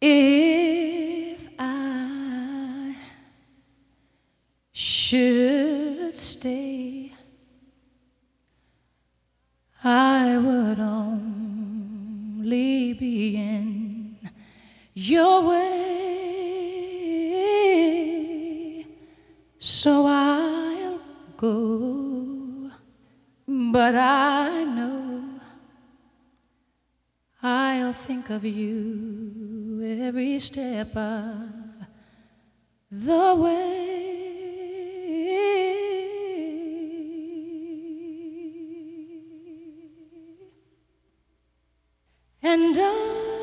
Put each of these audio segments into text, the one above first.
If I should stay, I would only be in your way, so I'll go, but I know I'll think of you every step of the way. And I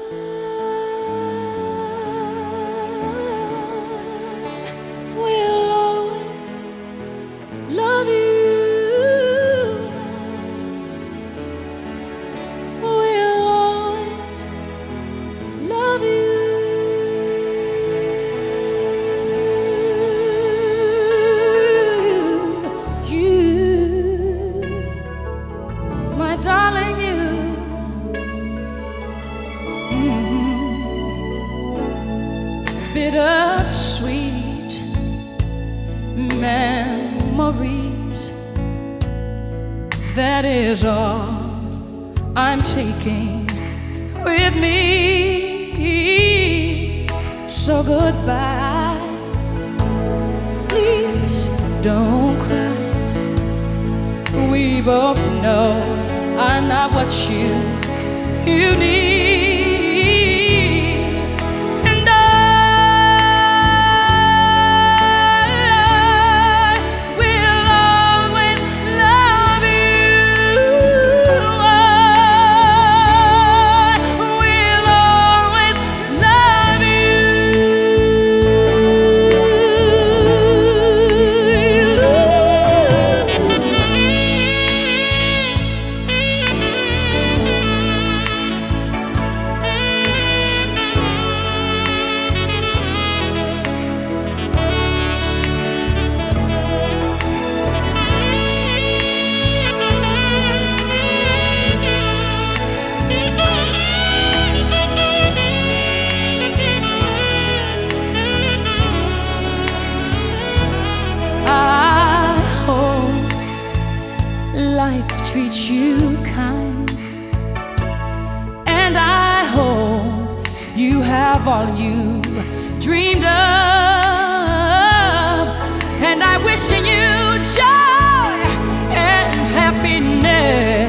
will always love you. Will always love you. You, my darling, you. Bittersweet memories, that is all I'm taking with me. So goodbye, please don't cry. We both know I'm not what you need. Life treats you kind, and I hope you have all you dreamed of, and I wish you joy and happiness.